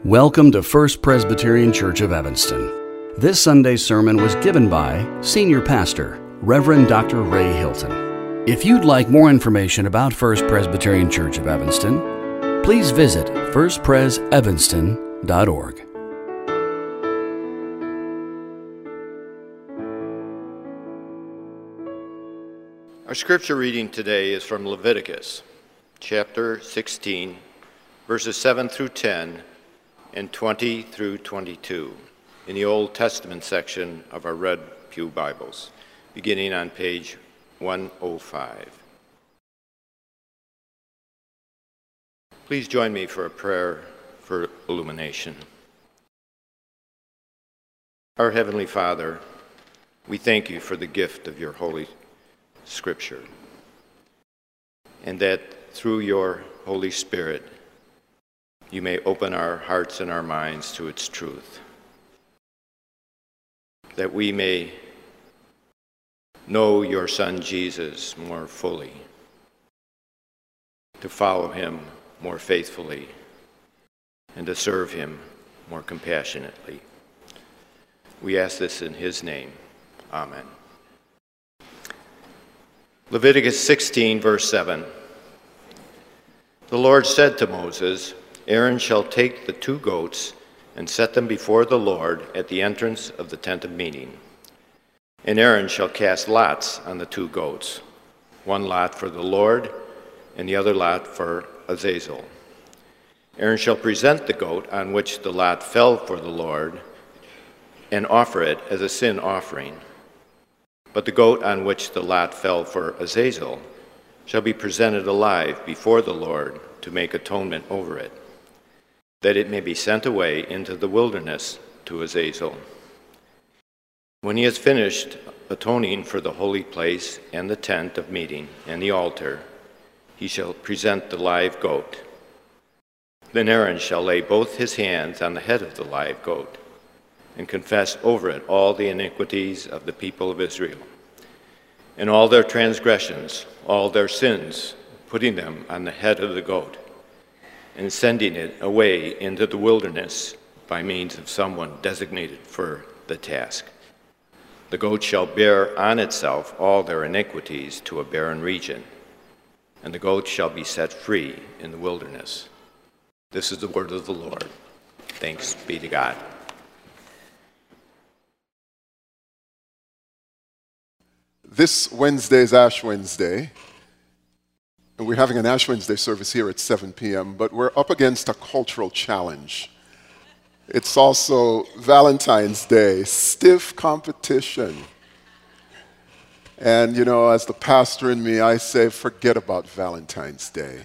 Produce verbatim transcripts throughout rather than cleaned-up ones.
Welcome to First Presbyterian Church of Evanston. This Sunday's sermon was given by Senior Pastor, Reverend Doctor Ray Hilton. If you'd like more information about First Presbyterian Church of Evanston, please visit first pres evanston dot org. Our scripture reading today is from Leviticus, chapter sixteen, verses seven through ten, and twenty through twenty-two, in the Old Testament section of our Red Pew Bibles, beginning on page one oh five. Please join me for a prayer for illumination. Our Heavenly Father, we thank you for the gift of your Holy Scripture, and that through your Holy Spirit, you may open our hearts and our minds to its truth, that we may know your Son Jesus more fully, to follow him more faithfully, and to serve him more compassionately. We ask this in his name. Amen. Leviticus sixteen, verse seven. The Lord said to Moses, Aaron shall take the two goats and set them before the Lord at the entrance of the tent of meeting. And Aaron shall cast lots on the two goats, one lot for the Lord and the other lot for Azazel. Aaron shall present the goat on which the lot fell for the Lord and offer it as a sin offering. But the goat on which the lot fell for Azazel shall be presented alive before the Lord to make atonement over it, that it may be sent away into the wilderness to Azazel. When he has finished atoning for the holy place and the tent of meeting and the altar, he shall present the live goat. Then Aaron shall lay both his hands on the head of the live goat and confess over it all the iniquities of the people of Israel and all their transgressions, all their sins, putting them on the head of the goat and sending it away into the wilderness by means of someone designated for the task. The goat shall bear on itself all their iniquities to a barren region, and the goat shall be set free in the wilderness. This is the word of the Lord. Thanks be to God. This Wednesday is Ash Wednesday. And we're having an Ash Wednesday service here at seven p.m., but we're up against a cultural challenge. It's also Valentine's Day, stiff competition. And, you know, as the pastor in me, I say, forget about Valentine's Day.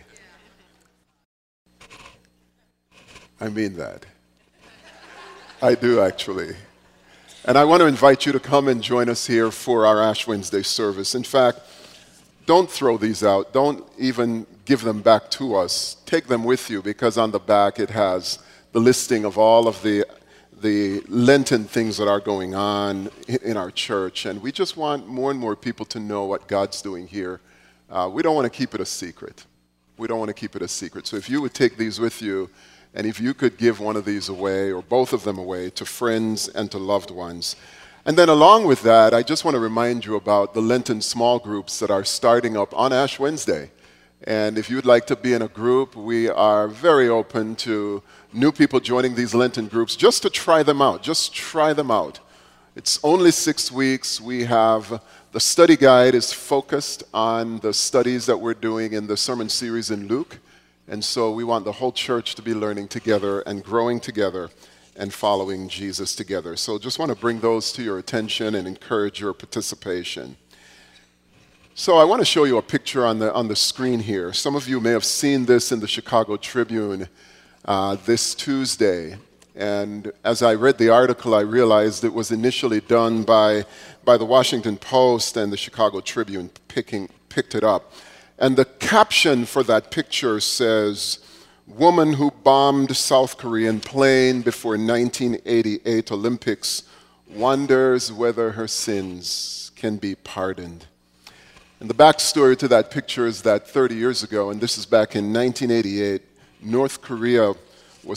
I mean that. I do, actually. And I want to invite you to come and join us here for our Ash Wednesday service. In fact, don't throw these out. Don't even give them back to us. Take them with you, because on the back it has the listing of all of the, the Lenten things that are going on in our church. And we just want more and more people to know what God's doing here. Uh, we don't want to keep it a secret. We don't want to keep it a secret. So if you would take these with you, and if you could give one of these away, or both of them away, to friends and to loved ones. And then along with that, I just want to remind you about the Lenten small groups that are starting up on Ash Wednesday. And if you'd like to be in a group, we are very open to new people joining these Lenten groups just to try them out. Just try them out. It's only six weeks. We have the study guide is focused on the studies that we're doing in the sermon series in Luke. And so we want the whole church to be learning together and growing together and following Jesus together. So just want to bring those to your attention and encourage your participation. So I want to show you a picture on the on the screen here. Some of you may have seen this in the Chicago Tribune uh, this Tuesday. And as I read the article, I realized it was initially done by, by the Washington Post, and the Chicago Tribune picking, picked it up. And the caption for that picture says, "Woman who bombed South Korean plane before nineteen eighty-eight Olympics wonders whether her sins can be pardoned." And the backstory to that picture is that thirty years ago, and this is back in nineteen eighty-eight, North Korea was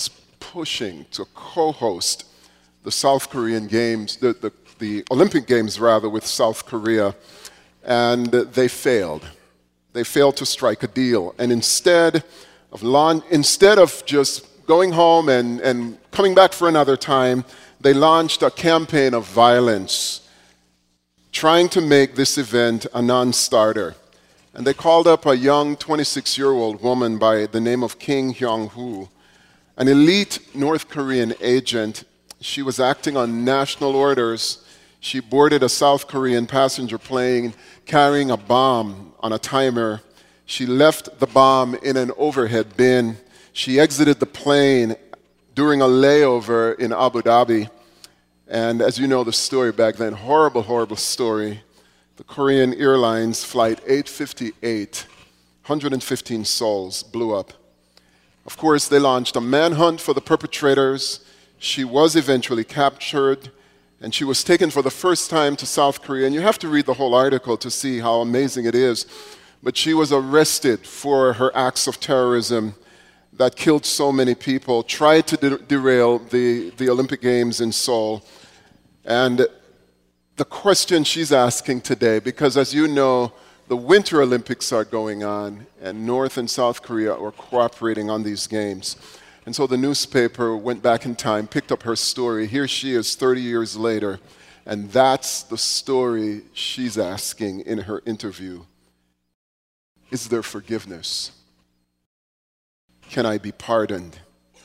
pushing to co-host the South Korean Games, the, the, the Olympic Games rather, with South Korea, and they failed. They failed to strike a deal. And instead of, launch, instead of just going home and, and coming back for another time, they launched a campaign of violence, trying to make this event a non-starter. And they called up a young twenty-six-year-old woman by the name of Kim Hyung-woo, an elite North Korean agent. She was acting on national orders. She boarded a South Korean passenger plane carrying a bomb on a timer. She left the bomb in an overhead bin. She exited the plane during a layover in Abu Dhabi. And as you know the story back then, horrible, horrible story. The Korean Airlines Flight eight fifty-eight, one hundred fifteen souls blew up. Of course, they launched a manhunt for the perpetrators. She was eventually captured, and she was taken for the first time to South Korea. And you have to read the whole article to see how amazing it is. But she was arrested for her acts of terrorism that killed so many people, tried to de- derail the, the Olympic Games in Seoul. And the question she's asking today, because as you know, the Winter Olympics are going on, and North and South Korea are cooperating on these games. And so the newspaper went back in time, picked up her story. Here she is thirty years later, and that's the story she's asking in her interview. Is there forgiveness? Can I be pardoned?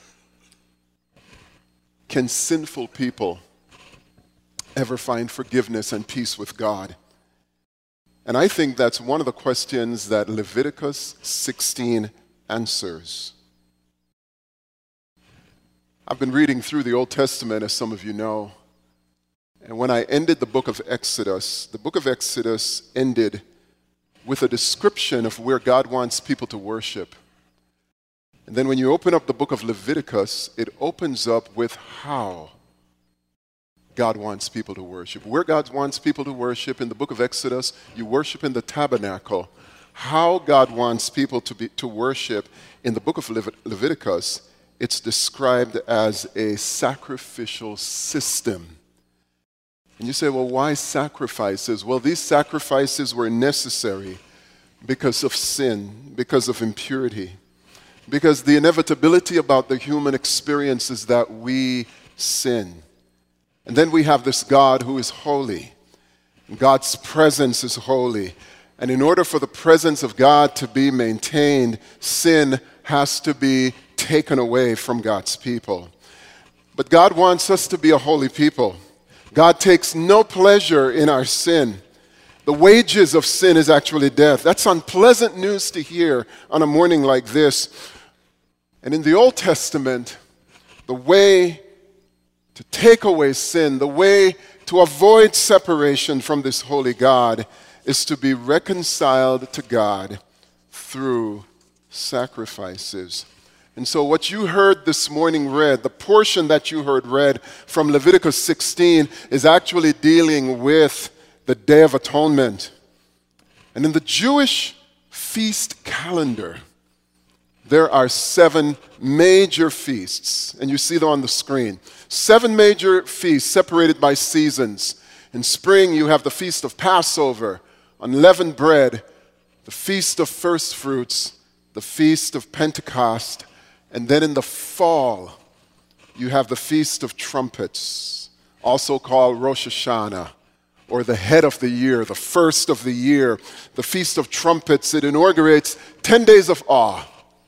Can sinful people ever find forgiveness and peace with God? And I think that's one of the questions that Leviticus sixteen answers. I've been reading through the Old Testament, as some of you know, and when I ended the book of Exodus, the book of Exodus ended with a description of where God wants people to worship. And then when you open up the book of Leviticus, it opens up with how God wants people to worship. Where God wants people to worship in the book of Exodus, you worship in the tabernacle. How God wants people to be to worship in the book of Levit- Leviticus, it's described as a sacrificial system. And you say, well, why sacrifices? Well, these sacrifices were necessary because of sin, because of impurity, because the inevitability about the human experience is that we sin. And then we have this God who is holy. God's presence is holy. And in order for the presence of God to be maintained, sin has to be taken away from God's people. But God wants us to be a holy people. God takes no pleasure in our sin. The wages of sin is actually death. That's unpleasant news to hear on a morning like this. And in the Old Testament, the way to take away sin, the way to avoid separation from this holy God is to be reconciled to God through sacrifices. And so what you heard this morning read, the portion that you heard read from Leviticus sixteen is actually dealing with the Day of Atonement. And in the Jewish feast calendar, there are seven major feasts, and you see them on the screen. Seven major feasts separated by seasons. In spring, you have the Feast of Passover, unleavened bread, the Feast of First Fruits, the Feast of Pentecost, and then in the fall, you have the Feast of Trumpets, also called Rosh Hashanah, or the head of the year, the first of the year. The Feast of Trumpets, it inaugurates ten days of awe,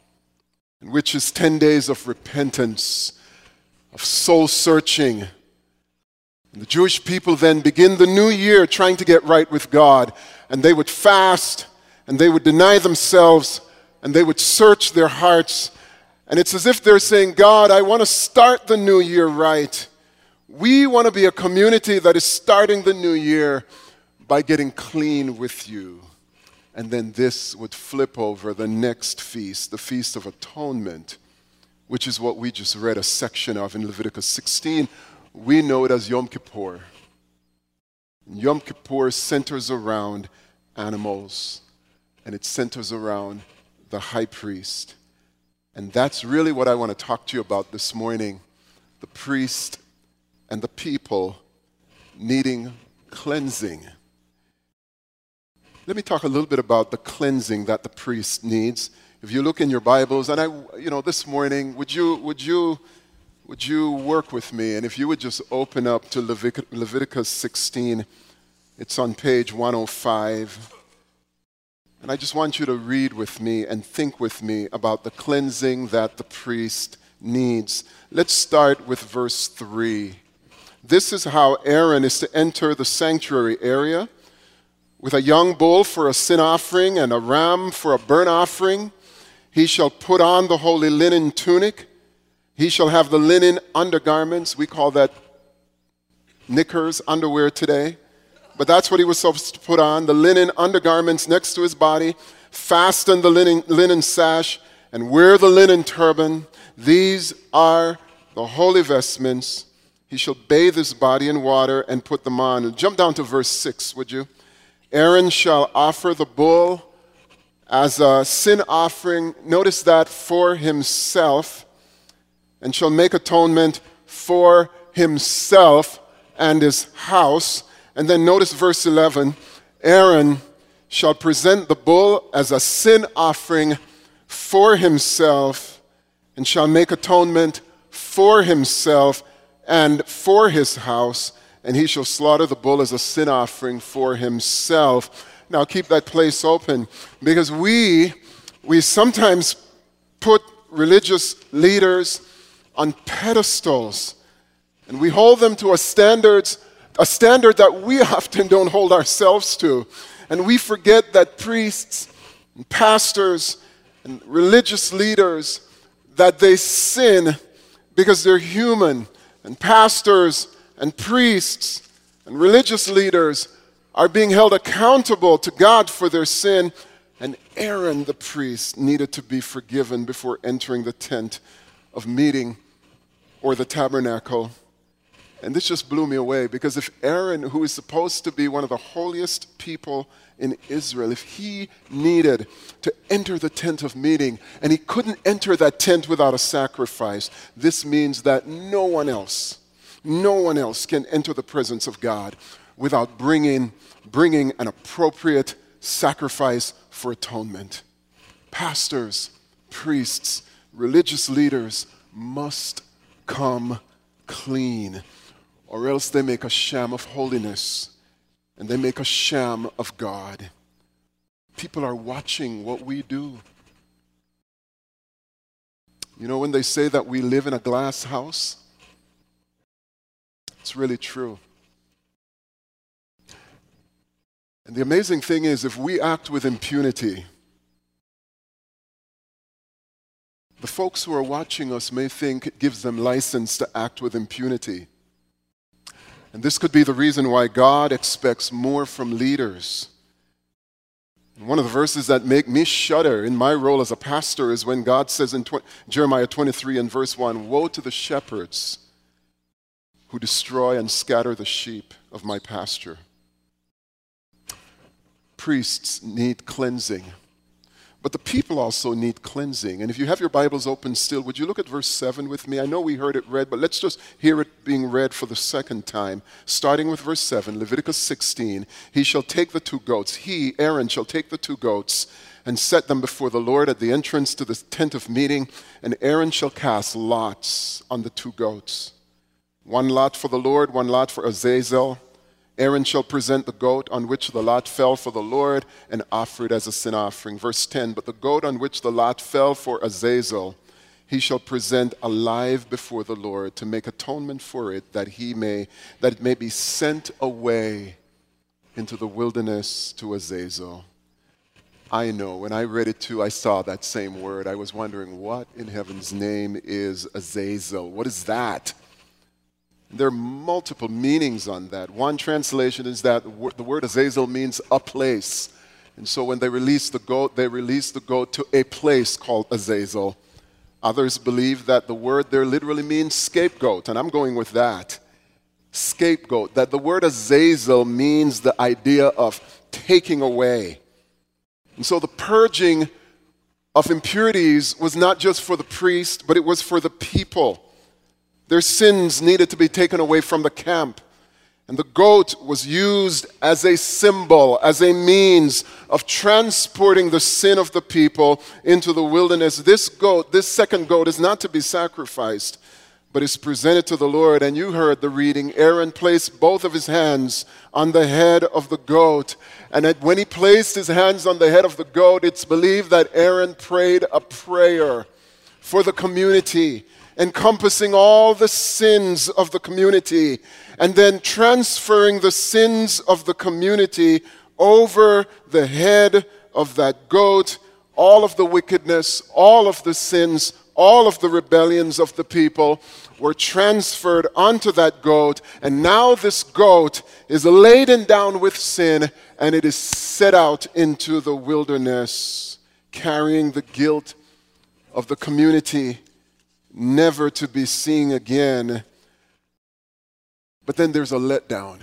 which is ten days of repentance, of soul searching. And the Jewish people then begin the new year trying to get right with God. And they would fast, and they would deny themselves, and they would search their hearts. And it's as if they're saying, God, I want to start the new year right. We want to be a community that is starting the new year by getting clean with you. And then this would flip over the next feast, the Feast of Atonement, which is what we just read a section of in Leviticus sixteen. We know it as Yom Kippur. Yom Kippur centers around animals, and it centers around the high priest. And that's really what I want to talk to you about this morning. The priest and the people needing cleansing. Let me talk a little bit about the cleansing that the priest needs. If you look in your Bibles, and I, you know, this morning, would you, would you, would you work with me? And if you would just open up to Levit- Leviticus sixteen, it's on page one oh five. And I just want you to read with me and think with me about the cleansing that the priest needs. Let's start with verse three. This is how Aaron is to enter the sanctuary area: with a young bull for a sin offering and a ram for a burnt offering. He shall put on the holy linen tunic. He shall have the linen undergarments. We call that knickers, underwear today. But that's what he was supposed to put on, the linen undergarments next to his body. Fasten the linen, linen sash and wear the linen turban. These are the holy vestments. He shall bathe his body in water and put them on. Jump down to verse six, would you? Aaron shall offer the bull as a sin offering, notice that, for himself, and shall make atonement for himself and his house. And then notice verse eleven, Aaron shall present the bull as a sin offering for himself, and shall make atonement for himself and for his house, and he shall slaughter the bull as a sin offering for himself. Now keep that place open, because we, we sometimes put religious leaders on pedestals, and we hold them to a standard, a standard that we often don't hold ourselves to. And we forget that priests and pastors and religious leaders, that they sin because they're human. And pastors and priests and religious leaders are being held accountable to God for their sin. And Aaron the priest needed to be forgiven before entering the tent of meeting or the tabernacle. And this just blew me away, because if Aaron, who is supposed to be one of the holiest people in Israel, if he needed to enter the tent of meeting and he couldn't enter that tent without a sacrifice, this means that no one else, no one else can enter the presence of God without bringing, bringing an appropriate sacrifice for atonement. Pastors, priests, religious leaders must come clean, or else they make a sham of holiness and they make a sham of God. People are watching what we do. You know, when they say that we live in a glass house, it's really true. And the amazing thing is, if we act with impunity, the folks who are watching us may think it gives them license to act with impunity. And this could be the reason why God expects more from leaders. And one of the verses that make me shudder in my role as a pastor is when God says in Jeremiah twenty-three and verse one, "Woe to the shepherds who destroy and scatter the sheep of my pasture." Priests need cleansing, but the people also need cleansing. And if you have your Bibles open still, would you look at verse seven with me? I know we heard it read, but let's just hear it being read for the second time. Starting with verse seven, Leviticus sixteen, "He shall take the two goats. He, Aaron, shall take the two goats and set them before the Lord at the entrance to the tent of meeting. And Aaron shall cast lots on the two goats. One lot for the Lord, one lot for Azazel. Aaron shall present the goat on which the lot fell for the Lord and offer it as a sin offering." Verse ten, "But the goat on which the lot fell for Azazel, he shall present alive before the Lord to make atonement for it, that he may, that it may be sent away into the wilderness to Azazel." I know, when I read it too, I saw that same word. I was wondering, what in heaven's name is Azazel? What is that? There are multiple meanings on that. One translation is that the word Azazel means a place. And so when they release the goat, they release the goat to a place called Azazel. Others believe that the word there literally means scapegoat, and I'm going with that. Scapegoat. That the word Azazel means the idea of taking away. And so the purging of impurities was not just for the priest, but it was for the people. Their sins needed to be taken away from the camp. And the goat was used as a symbol, as a means of transporting the sin of the people into the wilderness. This goat, this second goat, is not to be sacrificed, but is presented to the Lord. And you heard the reading. Aaron placed both of his hands on the head of the goat. And when he placed his hands on the head of the goat, it's believed that Aaron prayed a prayer for the community, encompassing all the sins of the community, and then transferring the sins of the community over the head of that goat. All of the wickedness, all of the sins, all of the rebellions of the people were transferred onto that goat, and now this goat is laden down with sin, and it is set out into the wilderness, carrying the guilt of the community, never to be seen again. But then there's a letdown.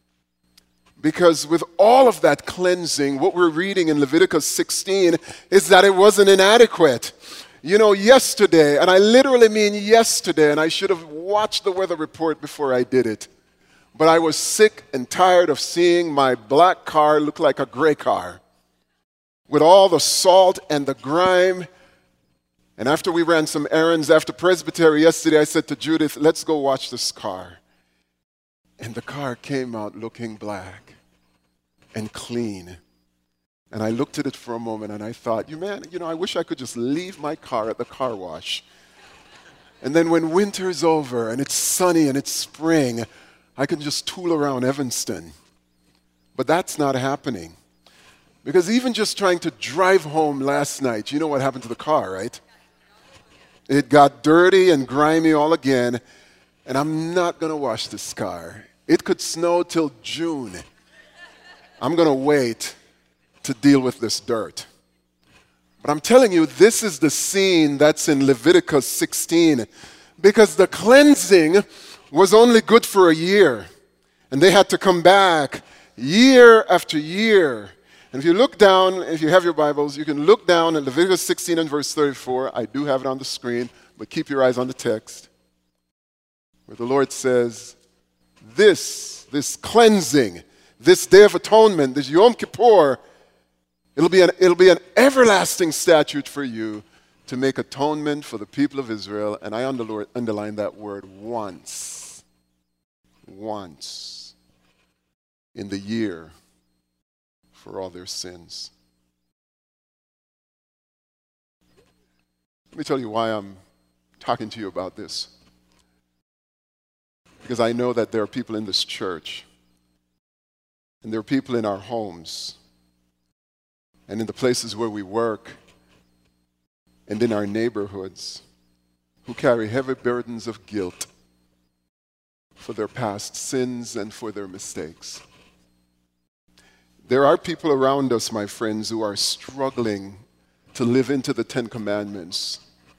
Because with all of that cleansing, what we're reading in Leviticus sixteen is that it wasn't inadequate. You know, yesterday, and I literally mean yesterday, and I should have watched the weather report before I did it, but I was sick and tired of seeing my black car look like a gray car with all the salt and the grime. And after we ran some errands after Presbytery yesterday, I said to Judith, let's go watch this car. And the car came out looking black and clean. And I looked at it for a moment and I thought, you man, you know, I wish I could just leave my car at the car wash. And then when winter's over and it's sunny and it's spring, I can just tool around Evanston. But that's not happening. Because even just trying to drive home last night, you know what happened to the car, right? It got dirty and grimy all again, and I'm not going to wash this car. It could snow till June. I'm going to wait to deal with this dirt. But I'm telling you, this is the scene that's in Leviticus sixteen, because the cleansing was only good for a year, and they had to come back year after year. And if you look down, if you have your Bibles, you can look down at Leviticus sixteen and verse thirty-four. I do have it on the screen, but keep your eyes on the text, where the Lord says, this, this cleansing, this Day of Atonement, this Yom Kippur, it'll be an, it'll be an everlasting statute for you to make atonement for the people of Israel. And I under, underline that word, once. Once. In the year. For all their sins. Let me tell you why I'm talking to you about this. Because I know that there are people in this church, and there are people in our homes, and in the places where we work, and in our neighborhoods, who carry heavy burdens of guilt for their past sins and for their mistakes. There are people around us, my friends, who are struggling to live into the Ten Commandments.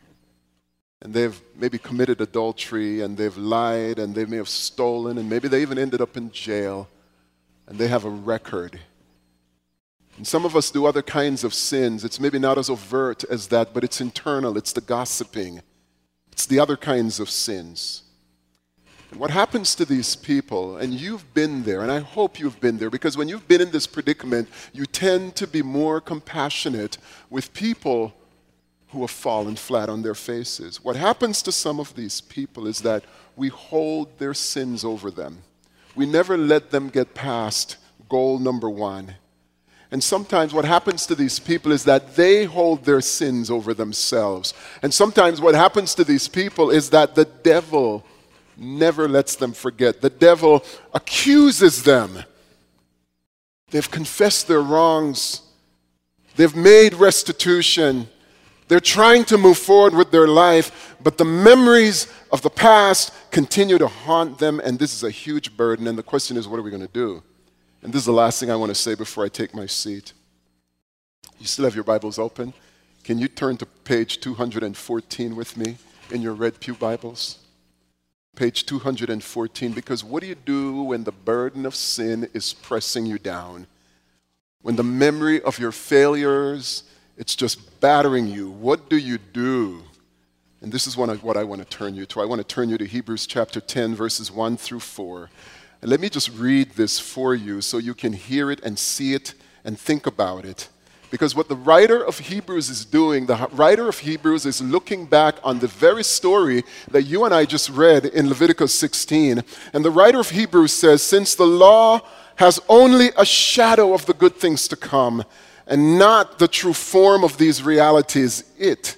And they've maybe committed adultery, and they've lied, and they may have stolen, and maybe they even ended up in jail, and they have a record. And some of us do other kinds of sins. It's maybe not as overt as that, but it's internal. It's the gossiping. It's the other kinds of sins. And what happens to these people, and you've been there, and I hope you've been there, because when you've been in this predicament, you tend to be more compassionate with people who have fallen flat on their faces. What happens to some of these people is that we hold their sins over them. We never let them get past goal number one. And sometimes what happens to these people is that they hold their sins over themselves. And sometimes what happens to these people is that the devil never lets them forget. The devil accuses them. They've confessed their wrongs. They've made restitution. They're trying to move forward with their life, but the memories of the past continue to haunt them, and this is a huge burden. And the question is, what are we going to do? And this is the last thing I want to say before I take my seat. You still have your Bibles open? Can you turn to page two hundred fourteen with me in your Red Pew Bibles? Page two hundred fourteen, because what do you do when the burden of sin is pressing you down? When the memory of your failures it's just battering you. What do you do? And this is what I, what I want to turn you to. I want to turn you to Hebrews chapter ten, verses one through four. And let me just read this for you so you can hear it and see it and think about it. Because what the writer of Hebrews is doing, the writer of Hebrews is looking back on the very story that you and I just read in Leviticus sixteen. And the writer of Hebrews says, since the law has only a shadow of the good things to come and not the true form of these realities, it,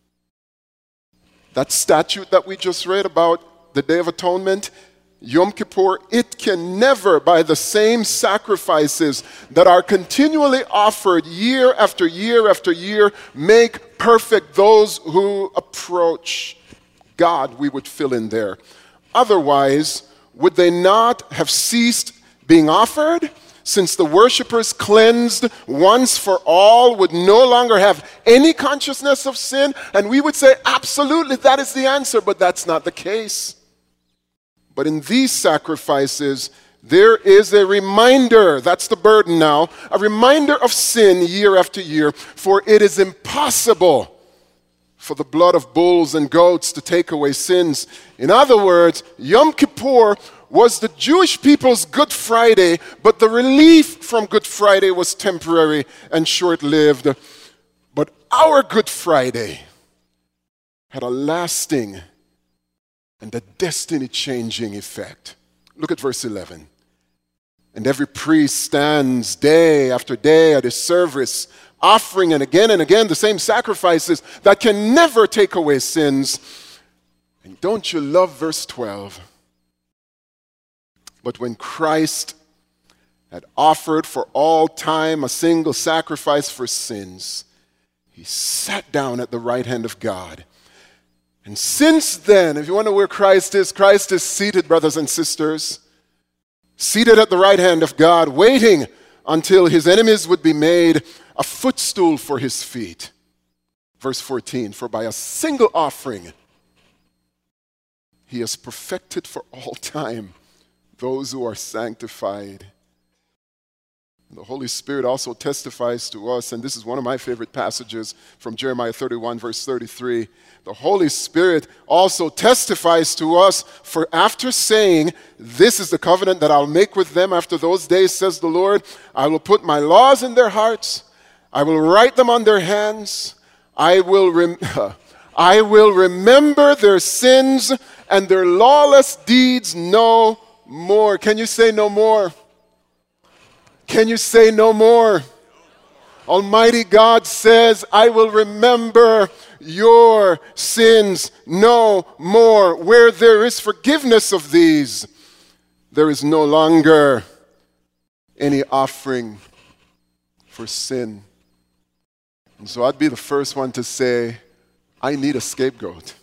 that statute that we just read about the Day of Atonement, Yom Kippur, it can never, by the same sacrifices that are continually offered year after year after year, make perfect those who approach God, we would fill in there. Otherwise, would they not have ceased being offered? Since the worshipers cleansed once for all would no longer have any consciousness of sin? And we would say, absolutely, that is the answer, but that's not the case. But in these sacrifices, there is a reminder, that's the burden now, a reminder of sin year after year, for it is impossible for the blood of bulls and goats to take away sins. In other words, Yom Kippur was the Jewish people's Good Friday, but the relief from Good Friday was temporary and short-lived. But our Good Friday had a lasting and a destiny-changing effect. Look at verse eleven. And every priest stands day after day at his service, offering and again and again the same sacrifices that can never take away sins. And don't you love verse twelve? But when Christ had offered for all time a single sacrifice for sins, he sat down at the right hand of God. And since then, if you wonder where Christ is, Christ is seated, brothers and sisters, seated at the right hand of God, waiting until his enemies would be made a footstool for his feet. Verse fourteen, for by a single offering, he has perfected for all time those who are sanctified. And the Holy Spirit also testifies to us, and this is one of my favorite passages from Jeremiah thirty-one, verse thirty-three. The Holy Spirit also testifies to us, for after saying, this is the covenant that I'll make with them after those days, says the Lord, I will put my laws in their hearts, I will write them on their hands, I will, rem- I will remember their sins and their lawless deeds no more. Can you say no more? Can you say no more? Almighty God says, I will remember your sins no more. Where there is forgiveness of these, there is no longer any offering for sin. And so I'd be the first one to say, I need a scapegoat.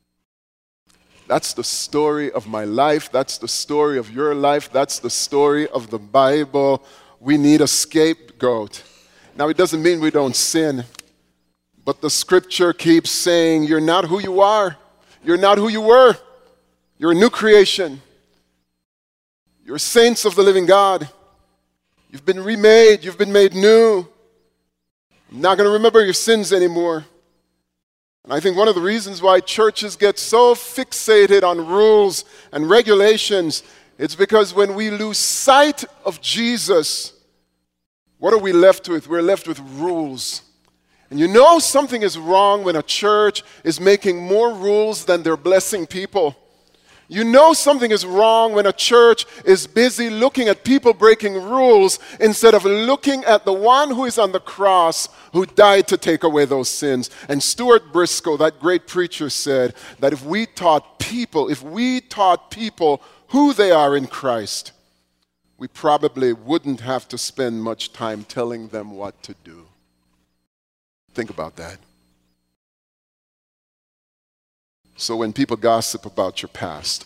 That's the story of my life. That's the story of your life. That's the story of the Bible. We need a scapegoat. Now, it doesn't mean we don't sin, but the scripture keeps saying you're not who you are. You're not who you were. You're a new creation. You're saints of the living God. You've been remade. You've been made new. I'm not going to remember your sins anymore. And I think one of the reasons why churches get so fixated on rules and regulations, it's because when we lose sight of Jesus, what are we left with? We're left with rules. And you know something is wrong when a church is making more rules than they're blessing people. You know something is wrong when a church is busy looking at people breaking rules instead of looking at the one who is on the cross who died to take away those sins. And Stuart Briscoe, that great preacher, said that if we taught people, if we taught people who they are in Christ, we probably wouldn't have to spend much time telling them what to do. Think about that. So when people gossip about your past,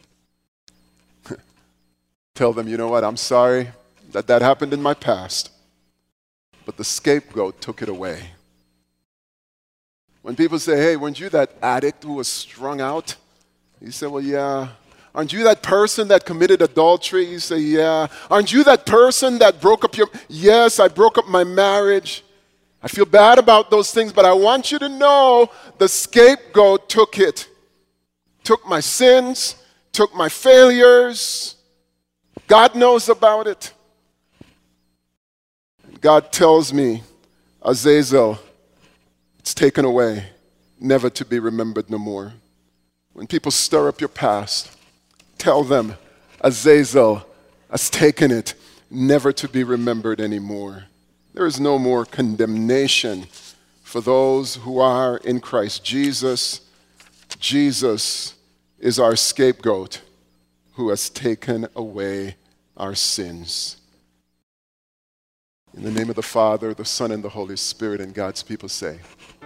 tell them, you know what, I'm sorry that that happened in my past, but the scapegoat took it away. When people say, hey, weren't you that addict who was strung out? You say, well, yeah. Aren't you that person that committed adultery? You say, yeah. Aren't you that person that broke up your... Yes, I broke up my marriage. I feel bad about those things, but I want you to know the scapegoat took it. Took my sins, took my failures. God knows about it. God tells me, Azazel, it's taken away, never to be remembered no more. When people stir up your past, tell them, Azazel has taken it, never to be remembered anymore. There is no more condemnation for those who are in Christ Jesus. Jesus is our scapegoat who has taken away our sins. In the name of the Father, the Son, and the Holy Spirit, and God's people say,